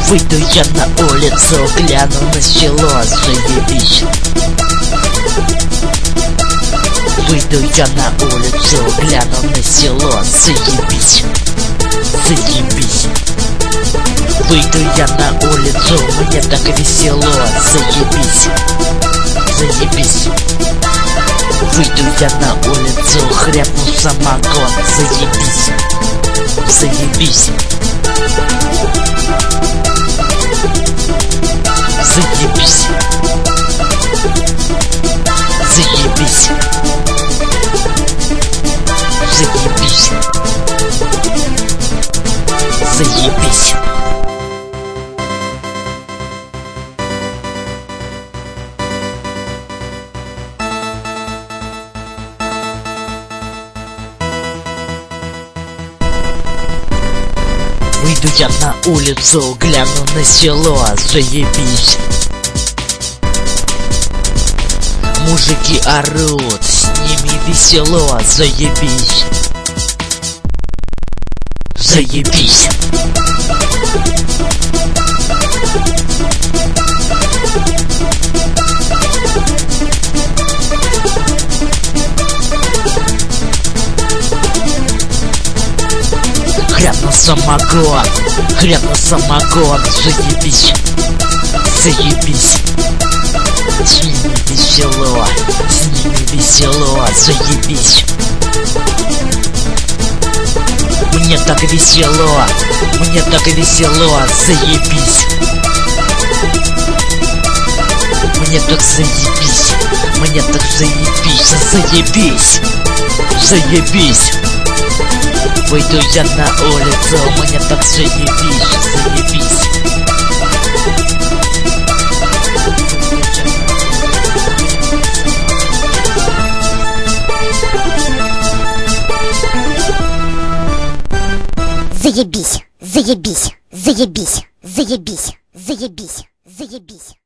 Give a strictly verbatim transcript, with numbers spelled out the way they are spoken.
Выйду я на улицу, гляну на село, заебись. Выйду я на улицу, гляну на село, заебись. Заебись. Выйду я на улицу, мне так весело, заебись. Заебись. Выйду я на улицу, хряпну самогон, заебись. Заебись. Заебись. Заебись. Заебись. Заебись. Выйду я на улицу, гляну на село, заебись. Мужики орут, с ними весело, заебись. Заебись. Хряпну самогон, хряпну самогон, заебись. Заебись. С ними весело, с ними весело, заебись. Мне так весело, мне так весело, заебись. Мне так заебись, мне так заебись, заебись. Заебись. Выйду я на улицу, мне так заебись, заебись. Заебись, заебись, заебись, заебись, заебись, заебись.